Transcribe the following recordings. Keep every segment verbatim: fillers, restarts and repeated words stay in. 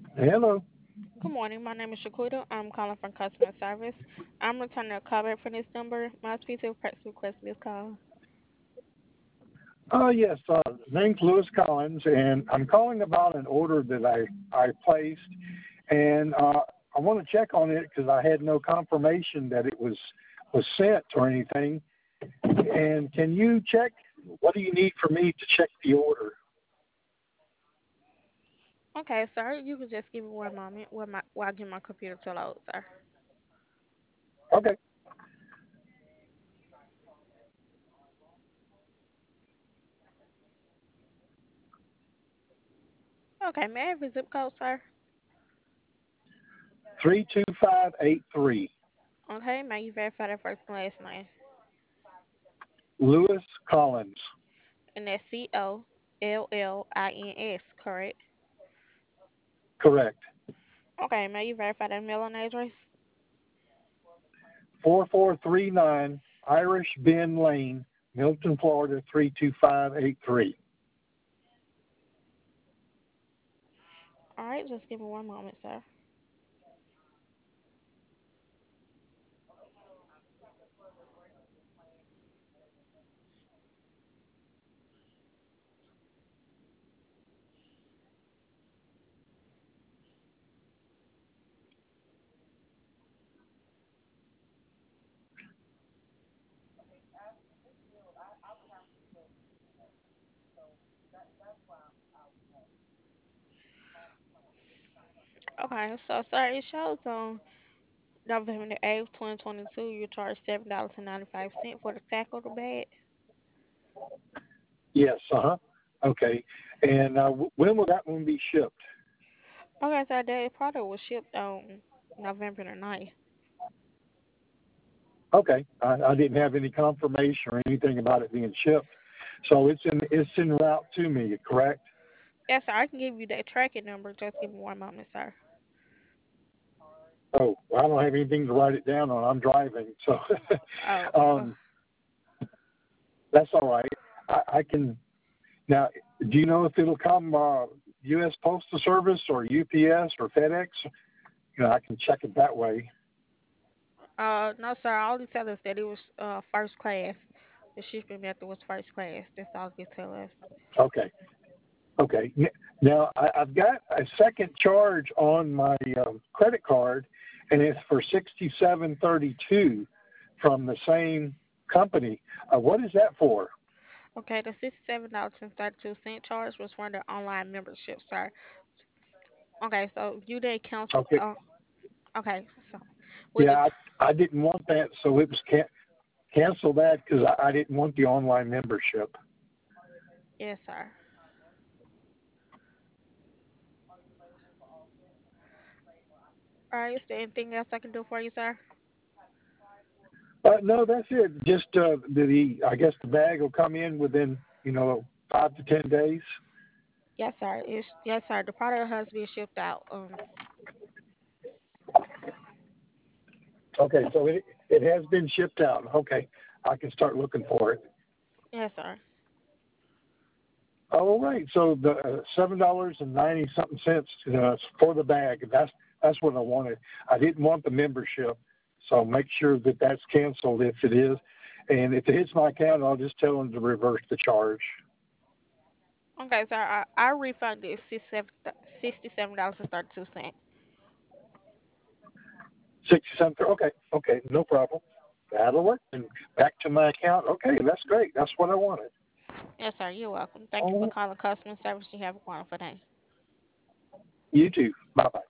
Hello. Good morning. My name is Shaquita. I'm calling from customer service. I'm returning a call back from this number. My speaker press request this call. Uh, yes, uh, name's Lewis Collins, and I'm calling about an order that I, I placed, and uh, I want to check on it because I had no confirmation that it was was sent or anything. And can you check? What do you need for me to check the order? Okay, sir. You can just give me one moment while, my, while I get my computer to load, sir. Okay, Okay, may I have your zip code, sir? three two five eight three. Okay, may you verify that first and last name? Lewis Collins. And that's C O L L I N S, correct? Correct. Okay, may you verify that mailing address? four four three nine Irish Bend Lane, Milton, Florida three two five eight three. All right, just give me one moment, sir. Okay, so, sir, it shows on November the eighth, twenty twenty-two, you charged seven dollars and ninety-five cents for the tackle the bag. Yes, uh huh. Okay. And uh, when will that one be shipped? Okay, so that product was shipped on November the ninth. Okay. I, I didn't have any confirmation or anything about it being shipped, so it's in it's en route to me. Correct? Yes, sir, I can give you that tracking number. Just give me one moment, sir. Oh, well, I don't have anything to write it down on. I'm driving, so Oh, uh, um, that's all right. I, I can now. Do you know if it'll come uh, U S. Postal Service or U P S or FedEx? You know, I can check it that way. uh, no, sir, all they tell us that it was uh first class. The shipping method was first class. That's all they tell us. Okay. Okay. Now I, I've got a second charge on my um, credit card, and it's for sixty-seven thirty-two from the same company. Uh, what is that for? Okay, the sixty-seven dollars and thirty-two cent charge was for the online membership, sir. Okay, so you did cancel. Okay. Uh, okay, so with the Yeah, I, I didn't want that, so it was can- cancel that because I, I didn't want the online membership. yes, sir. All right, is there anything else I can do for you, sir? Uh, no, that's it. Just uh, the I guess the bag will come in within you know five to ten days. Yes, sir. It's yes, sir. The product has been shipped out. Um, Okay, so it it has been shipped out. Okay, I can start looking for it. yes, sir. All right. So the uh, seven dollars and ninety something cents uh, for the bag. That's that's what I wanted. I didn't want the membership, so make sure that that's canceled if it is. And if it hits my account, I'll just tell them to reverse the charge. Okay, sir. I, I refunded sixty-seven dollars and thirty-two cents. Sixty something. Okay. Okay. No problem. That'll work. And back to my account. Okay. That's great. That's what I wanted. Yes, sir. You're welcome. Thank you for Oh, calling customer service. You have a wonderful day. you too. Bye bye.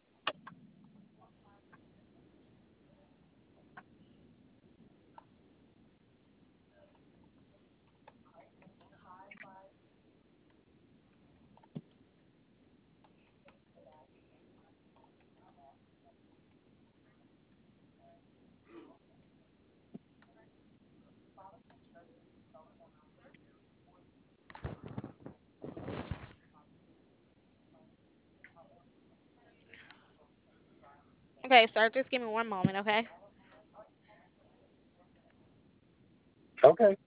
Okay, sir. Just give me one moment, okay? Okay.